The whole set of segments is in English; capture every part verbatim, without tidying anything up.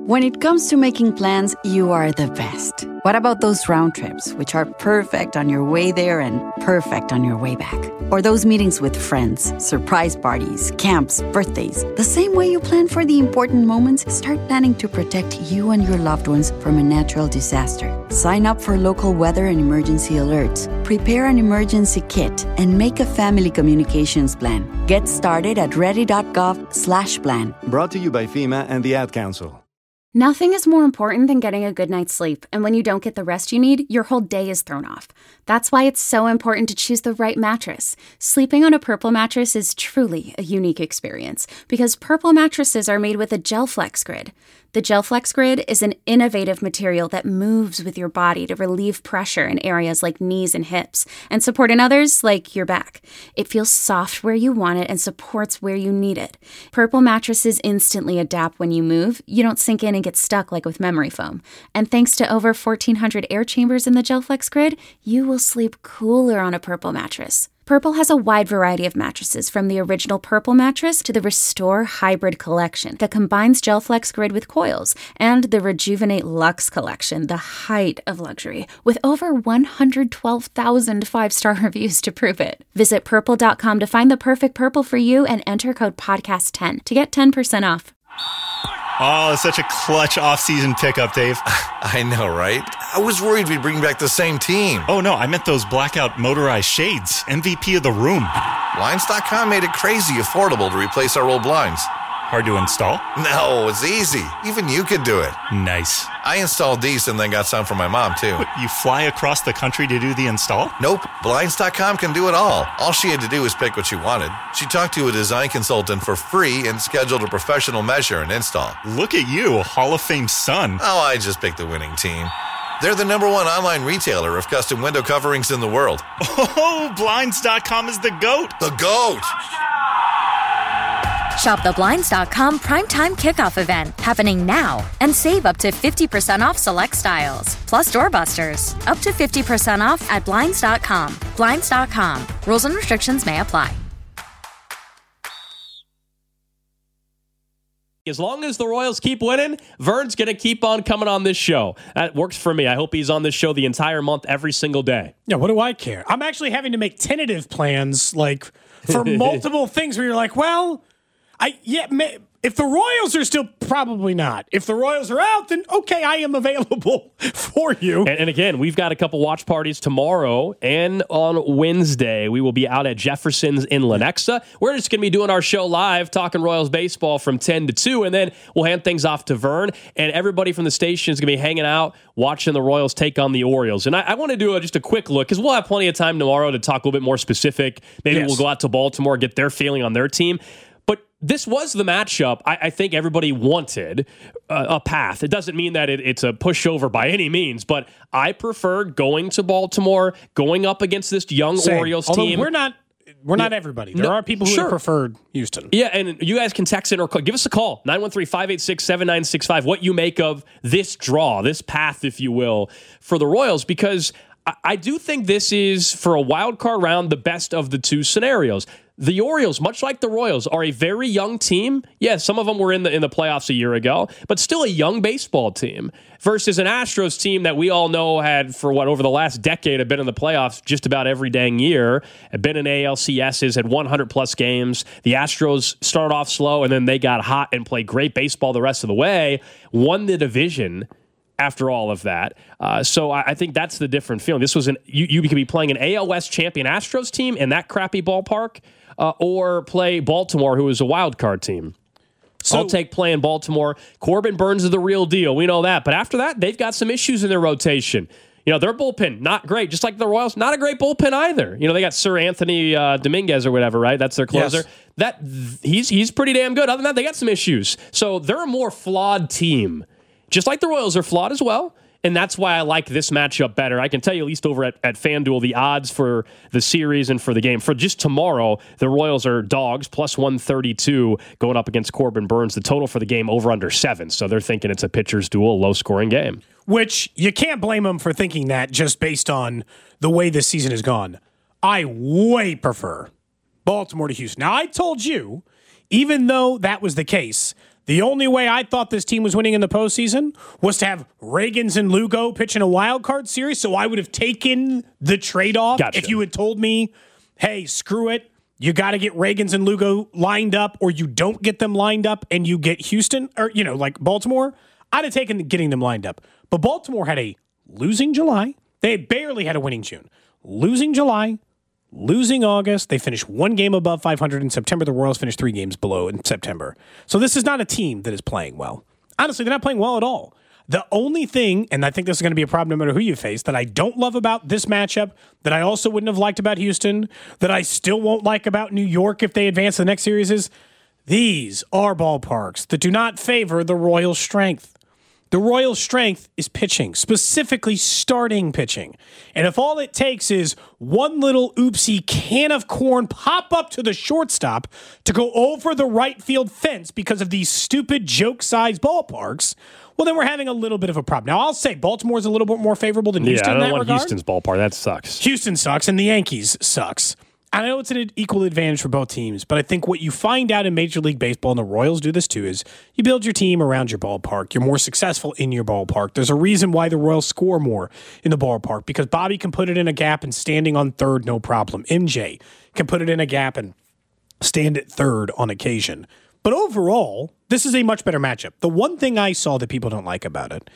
When it comes to making plans, you are the best. What about those round trips, which are perfect on your way there and perfect on your way back? Or those meetings with friends, surprise parties, camps, birthdays. The same way you plan for the important moments, start planning to protect you and your loved ones from a natural disaster. Sign up for local weather and emergency alerts. Prepare an emergency kit and make a family communications plan. Get started at ready.gov slash plan. Brought to you by FEMA and the Ad Council. Nothing is more important than getting a good night's sleep, and when you don't get the rest you need, your whole day is thrown off. That's why it's so important to choose the right mattress. Sleeping on a Purple mattress is truly a unique experience, because Purple mattresses are made with a GelFlex Grid. The GelFlex Grid is an innovative material that moves with your body to relieve pressure in areas like knees and hips, and support in others like your back. It feels soft where you want it and supports where you need it. Purple mattresses instantly adapt when you move. You don't sink in and get stuck like with memory foam. And thanks to over fourteen hundred air chambers in the GelFlex Grid, you will sleep cooler on a Purple mattress. Purple has a wide variety of mattresses, from the original Purple mattress to the Restore Hybrid collection that combines GelFlex Grid with coils, and the Rejuvenate Luxe collection, the height of luxury, with over one hundred twelve thousand five-star reviews to prove it. Visit purple dot com to find the perfect Purple for you and enter code podcast ten to get ten percent off. Oh, it's such a clutch off-season pickup, Dave. I know, right? I was worried we'd bring back the same team. Oh, no, I meant those blackout motorized shades. M V P of the room. Blinds dot com made it crazy affordable to replace our old blinds. Hard to install? No, it's easy. Even you could do it. Nice. I installed these and then got some for my mom, too. What, you fly across the country to do the install? Nope. Blinds dot com can do it all. All she had to do was pick what she wanted. She talked to a design consultant for free and scheduled a professional measure and install. Look at you, a Hall of Fame son. Oh, I just picked the winning team. They're the number one online retailer of custom window coverings in the world. Oh, Blinds dot com is the GOAT. The GOAT! Shop the Blinds dot com Primetime Kickoff event happening now and save up to fifty percent off select styles. Plus doorbusters, up to fifty percent off at Blinds dot com. Blinds dot com. Rules and restrictions may apply. As long as the Royals keep winning, Vern's going to keep on coming on this show. That works for me. I hope he's on this show the entire month, every single day. Yeah, what do I care? I'm actually having to make tentative plans, like, for multiple things where you're like, well, I yeah, may, if the Royals are still, probably not. If the Royals are out, then okay, I am available for you. And, and again, we've got a couple watch parties tomorrow and on Wednesday. We will be out at Jefferson's in Lenexa. We're just going to be doing our show live, talking Royals baseball from ten to two, and then we'll hand things off to Vern, and everybody from the station is going to be hanging out, watching the Royals take on the Orioles. And I, I want to do a, just a quick look, because we'll have plenty of time tomorrow to talk a little bit more specific. Maybe yes. we'll go out to Baltimore, get their feeling on their team. This was the matchup I, I think everybody wanted, uh, a path. It doesn't mean that it, it's a pushover by any means, but I preferred going to Baltimore, going up against this young Same. Orioles Although team. We're not we're not yeah. everybody. There no, are people who sure. have preferred Houston. Yeah, and you guys can text in or call, give us a call, nine one three, five eight six, seven nine six five, what you make of this draw, this path, if you will, for the Royals, because I, I do think this is, for a wild card round, the best of the two scenarios. The Orioles, much like the Royals, are a very young team. Yeah, some of them were in the in the playoffs a year ago, but still a young baseball team versus an Astros team that we all know had, for what, over the last decade, have been in the playoffs just about every dang year, have been in A L C S's, had one hundred plus games. The Astros started off slow, and then they got hot and played great baseball the rest of the way, won the division after all of that. Uh, so I, I think that's the different feeling. This was an you, you could be playing an A L West champion Astros team in that crappy ballpark, Uh, or play Baltimore, who is a wild card team. So, I'll take playing Baltimore. Corbin Burns is the real deal. We know that. But after that, they've got some issues in their rotation. You know, their bullpen, not great. Just like the Royals, not a great bullpen either. You know, they got Sir Anthony uh, Dominguez or whatever, right? That's their closer. Yes. That he's he's pretty damn good. Other than that, they got some issues. So they're a more flawed team. Just like the Royals are flawed as well. And that's why I like this matchup better. I can tell you, at least over at, at FanDuel, the odds for the series and for the game. For just tomorrow, the Royals are dogs, plus one thirty-two, going up against Corbin Burns. The total for the game, over under seven. So they're thinking it's a pitcher's duel, low-scoring game. Which, you can't blame them for thinking that just based on the way this season has gone. I way prefer Baltimore to Houston. Now, I told you, even though that was the case, The only way I thought this team was winning in the postseason was to have Ragans and Lugo pitch in a wild card series, so I would have taken the trade-off Gotcha. if you had told me, hey, screw it, you got to get Ragans and Lugo lined up, or you don't get them lined up and you get Houston, or, you know, like Baltimore. I'd have taken getting them lined up. But Baltimore had a losing July. They barely had a winning June. Losing July, losing August. They finished one game above five hundred in September. The Royals finished three games below in September. So this is not a team that is playing well. Honestly, they're not playing well at all. The only thing, and I think this is going to be a problem no matter who you face, that I don't love about this matchup, that I also wouldn't have liked about Houston, that I still won't like about New York if they advance to the next series is these are ballparks that do not favor the Royals' strength. The Royals' strength is pitching, specifically starting pitching. And if all it takes is one little oopsie can of corn pop up to the shortstop to go over the right field fence because of these stupid joke-sized ballparks, well, then we're having a little bit of a problem. Now, I'll say Baltimore's a little bit more favorable than Houston yeah, I don't in that want regard. Houston's ballpark. That sucks. Houston sucks, and the Yankees sucks. I know it's an equal advantage for both teams, but I think what you find out in Major League Baseball, and the Royals do this too, is you build your team around your ballpark. You're more successful in your ballpark. There's a reason why the Royals score more in the ballpark, because Bobby can put it in a gap and standing on third, no problem. M J can put it in a gap and stand at third on occasion. But overall, this is a much better matchup. The one thing I saw that people don't like about it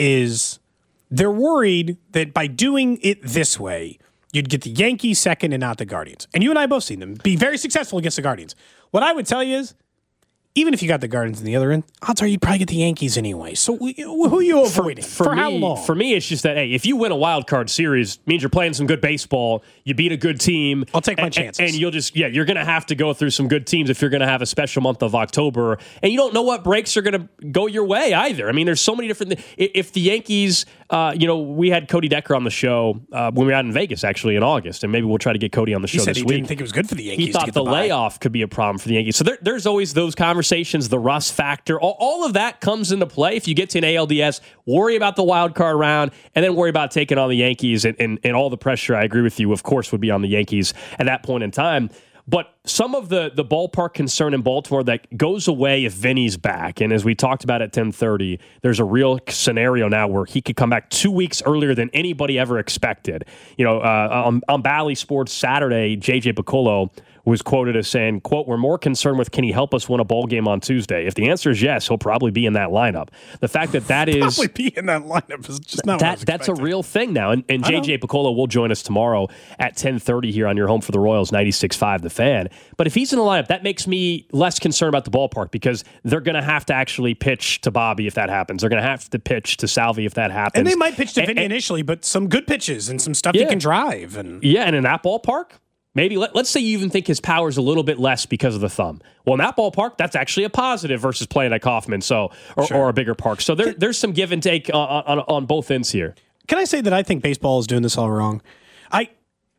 is they're worried that by doing it this way, you'd get the Yankees second and not the Guardians. And you and I both seen them be very successful against the Guardians. What I would tell you is, even if you got the Guardians in the other end, odds are you'd probably get the Yankees anyway. So who are you avoiding? For, for, for me, how long? For me, it's just that, hey, if you win a wild card series, it means you're playing some good baseball, you beat a good team. I'll take my and, chances. And you'll just, yeah, you're going to have to go through some good teams if you're going to have a special month of October. And you don't know what breaks are going to go your way either. I mean, there's so many different things. If the Yankees, uh, you know, we had Cody Decker on the show uh, when we were out in Vegas, actually, in August. And maybe we'll try to get Cody on the show he said this he week. didn't think it was good for the Yankees. He thought to get the, the layoff could be a problem for the Yankees. So there, there's always those conversations, the rust factor. All, all of that comes into play. If you get to an A L D S, worry about the wild card round, and then worry about taking on the Yankees. And, and, and all the pressure, I agree with you, of course, would be on the Yankees at that point in time. But some of the the ballpark concern in Baltimore that goes away if Vinny's back. And as we talked about at ten thirty, there's a real scenario now where he could come back two weeks earlier than anybody ever expected. You know, uh, on, on Bally Sports Saturday, J J Piccolo was quoted as saying, quote, "We're more concerned with can he help us win a ball game on Tuesday? If the answer is yes, he'll probably be in that lineup." The fact that that is... Probably be in that lineup is just not that, what I was That's a expecting. real thing now. And, and J J Piccolo will join us tomorrow at ten thirty here on your home for the Royals, ninety-six point five The Fan. But if he's in the lineup, that makes me less concerned about the ballpark because they're going to have to actually pitch to Bobby if that happens. They're going to have to pitch to Salvi if that happens. And they might pitch to and, Vinny and, initially, but some good pitches and some stuff yeah. he can drive. And Yeah, and in that ballpark, maybe let, let's say you even think his power's a little bit less because of the thumb. Well, in that ballpark, that's actually a positive versus playing at Kauffman, so or, Sure. or a bigger park. So there, there's some give and take on, on, on both ends here. Can I say that I think baseball is doing this all wrong? I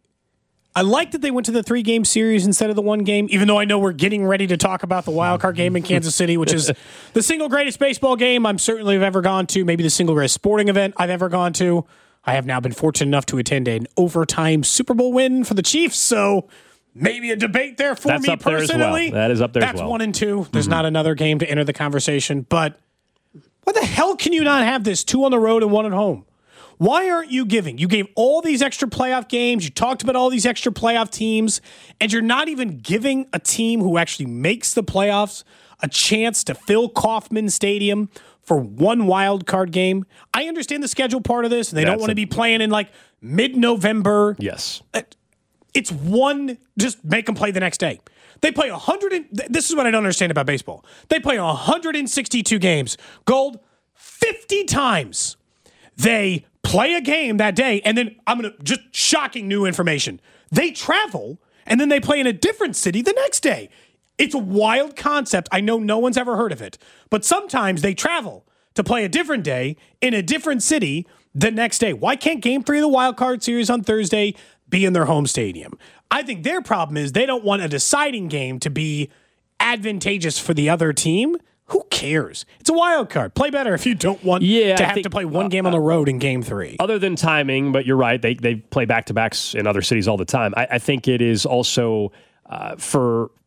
I like that they went to the three-game series instead of the one game, even though I know we're getting ready to talk about the wild card game in Kansas City, which is the single greatest baseball game I'm certainly have ever gone to, maybe the single greatest sporting event I've ever gone to. I have now been fortunate enough to attend an overtime Super Bowl win for the Chiefs, so maybe a debate there for That's me up there as well. personally. That is up there as That's well. one and two. There's not another game to enter the conversation, but why the hell can you not have this two on the road and one at home? Why aren't you giving? You gave all these extra playoff games. You talked about all these extra playoff teams, and you're not even giving a team who actually makes the playoffs a chance to fill Kauffman Stadium for one wild card game. I understand the schedule part of this, and they That's don't want to a- be playing in like mid-November. Yes. It's one, just make them play the next day. They play one hundred, and, this is what I don't understand about baseball. They play one hundred sixty-two games. Gold, fifty times they play a game that day, and then I'm going to, just shocking new information. They travel, and then they play in a different city the next day. It's a wild concept. I know no one's ever heard of it. But sometimes they travel to play a different day in a different city the next day. Why can't game three of the wild card series on Thursday be in their home stadium? I think their problem is they don't want a deciding game to be advantageous for the other team. Who cares? It's a wild card. Play better if you don't want Yeah, to I have think- to play one game on the road in game three. Other than timing, but you're right, they they play back-to-backs in other cities all the time. I, I think it is also uh, for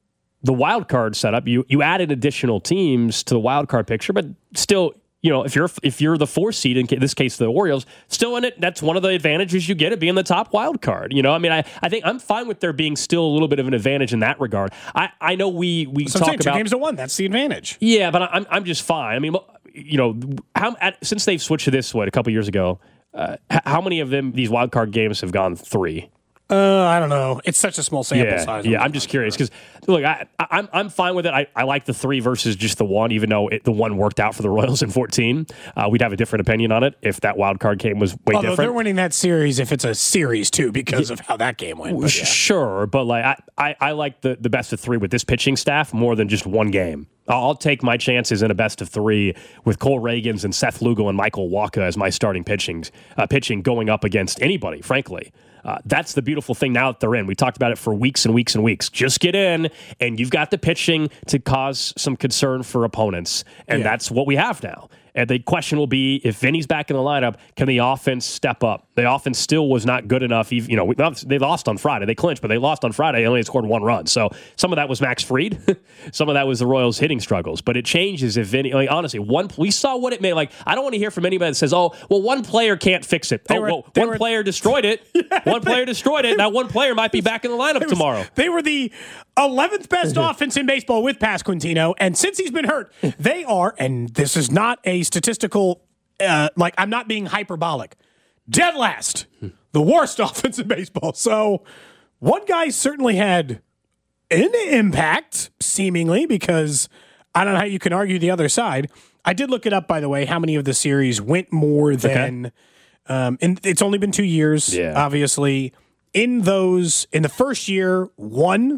the wild card setup, you you added additional teams to the wild card picture, but still, you know, if you're if you're the four seed, in this case the Orioles, still in it, that's one of the advantages you get of being the top wild card. You know, I mean, I, I think I'm fine with there being still a little bit of an advantage in that regard. I, I know we we so talk saying, two about games to one. That's the advantage. Yeah, but I'm I'm just fine. I mean, you know, how at, since they've switched to this what a couple years ago, uh, how many of them these wild card games have gone three? Uh, I don't know. It's such a small sample yeah, size. Yeah, I'm just curious because look, I, I, I'm I'm fine with it. I, I like the three versus just the one, even though it, the one worked out for the Royals in fourteen. Uh, we'd have a different opinion on it if that wild card game was way Although different. They're winning that series if it's a series too because yeah. of how that game went. But yeah. Sure, but like I, I, I like the, the best of three with this pitching staff more than just one game. I'll take my chances in a best of three with Cole Reagans and Seth Lugo and Michael Wacha as my starting pitching, uh, pitching going up against anybody, frankly. Uh, that's the beautiful thing now that they're in. We talked about it for weeks and weeks and weeks. Just get in, and you've got the pitching to cause some concern for opponents, and yeah. that's what we have now. And the question will be, if Vinny's back in the lineup, can the offense step up? The offense still was not good enough. Even, you know, they lost on Friday. They clinched, but they lost on Friday. They only scored one run. So some of that was Max Fried. Some of that was the Royals' hitting struggles. But it changes if Vinny, like, honestly, one we saw what it made. Like, I don't want to hear from anybody that says, oh, well, one player can't fix it. They oh, were, well, one were, player destroyed it. yeah, one player destroyed it. Now one player might be back in the lineup was, tomorrow. They were the eleventh best offense in baseball with Pasquantino. And since he's been hurt, they are, and this is not a statistical Uh, like, I'm not being hyperbolic. Dead last. The worst offense in baseball. So, one guy certainly had an impact, seemingly, because I don't know how you can argue the other side. I did look it up, by the way, how many of the series went more than... Okay. Um, and it's only been two years, yeah. obviously. In those, in the first year, one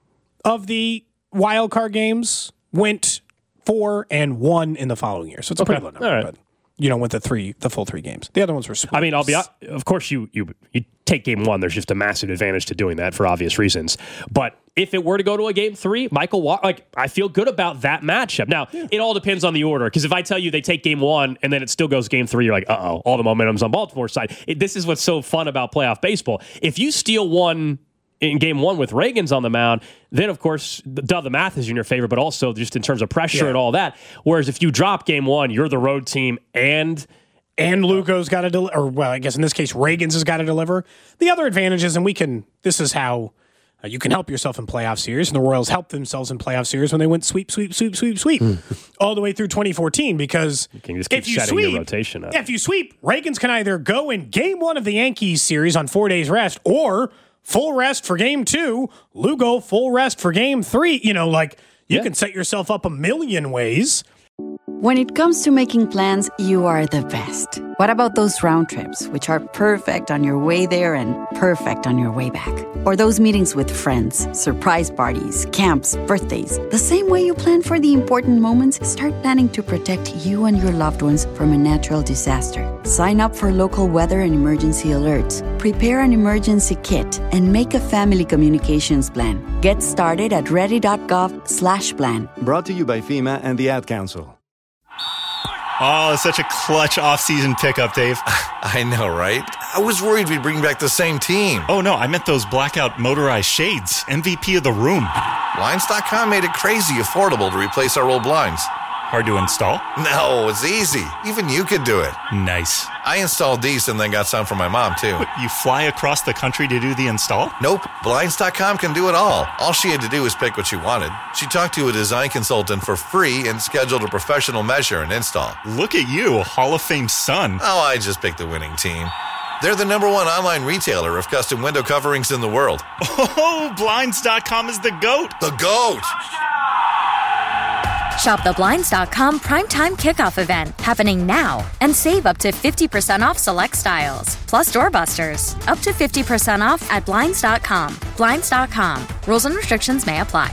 of the wild card games went four and one in the following year. So, it's a okay. pretty low number, All right. but... You know, with the three, the full three games. The other ones were sweeps. I mean, I'll be of course you you you take game one. There's just a massive advantage to doing that for obvious reasons. But if it were to go to a game three, Michael Wacha, like I feel good about that matchup. Now yeah. it all depends on the order because if I tell you they take game one and then it still goes game three, you're like, uh oh, all the momentum's on Baltimore's side. It, this is what's so fun about playoff baseball. If you steal one in game one with Reagans on the mound, then, of course, duh, the math is in your favor, but also just in terms of pressure yeah. and all that. Whereas if you drop game one, you're the road team and... And Lugo's got to deliver, or well, I guess in this case, Reagans has got to deliver. The other advantages, and we can, this is how uh, you can help yourself in playoff series, and the Royals helped themselves in playoff series when they went sweep, sweep, sweep, sweep, sweep, all the way through twenty fourteen, because you can just keep if you setting sweep, your rotation up. if you sweep, Reagans can either go in game one of the Yankees series on four days rest, or full rest for game two, Lugo full rest for game three. You know, like, you yeah. can set yourself up a million ways. When it comes to making plans, you are the best. What about those round trips, which are perfect on your way there and perfect on your way back? Or those meetings with friends, surprise parties, camps, birthdays. The same way you plan for the important moments, start planning to protect you and your loved ones from a natural disaster. Sign up for local weather and emergency alerts. Prepare an emergency kit and make a family communications plan. Get started at ready.gov slash plan. Brought to you by FEMA and the Ad Council. Oh, such a clutch off-season pickup, Dave. I know, right? I was worried we'd bring back the same team. Oh, no, I meant those blackout motorized shades. M V P of the room. Blinds dot com made it crazy affordable to replace our old blinds. Hard to install? No, it's easy. Even you could do it. Nice. I installed these and then got some for my mom, too. What, you fly across the country to do the install? Nope. Blinds dot com can do it all. All she had to do was pick what she wanted. She talked to a design consultant for free and scheduled a professional measure and install. Look at you, a Hall of Fame son. Oh, I just picked the winning team. They're the number one online retailer of custom window coverings in the world. Oh, Blinds dot com is the GOAT. The GOAT! Shop the Blinds dot com Primetime Kickoff event happening now and save up to fifty percent off select styles. Plus doorbusters, up to fifty percent off at Blinds dot com. Blinds dot com. Rules and restrictions may apply.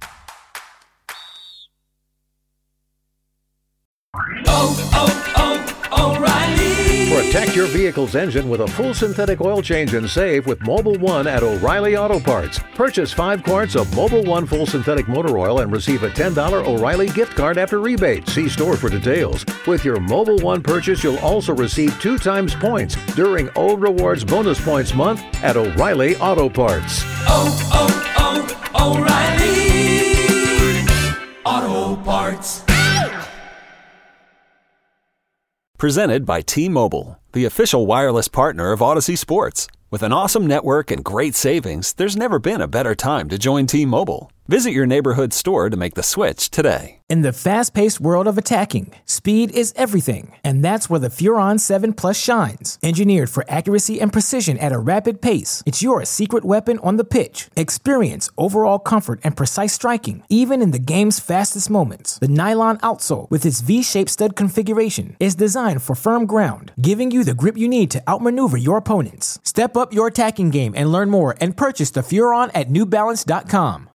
Oh, oh, oh, O'Reilly. Protect your vehicle's engine with a full synthetic oil change and save with Mobil one at O'Reilly Auto Parts. Purchase five quarts of Mobil one full synthetic motor oil and receive a ten dollars O'Reilly gift card after rebate. See store for details. With your Mobil one purchase, you'll also receive two times points during O Rewards Bonus Points Month at O'Reilly Auto Parts. Oh, oh, oh, O'Reilly Auto Parts. Presented by T-Mobile, the official wireless partner of Odyssey Sports. With an awesome network and great savings, there's never been a better time to join T-Mobile. Visit your neighborhood store to make the switch today. In the fast-paced world of attacking, speed is everything, and that's where the Furon seven Plus shines. Engineered for accuracy and precision at a rapid pace, it's your secret weapon on the pitch. Experience overall comfort and precise striking, even in the game's fastest moments. The nylon outsole, with its V-shaped stud configuration, is designed for firm ground, giving you the grip you need to outmaneuver your opponents. Step up your attacking game and learn more and purchase the Furon at New Balance dot com.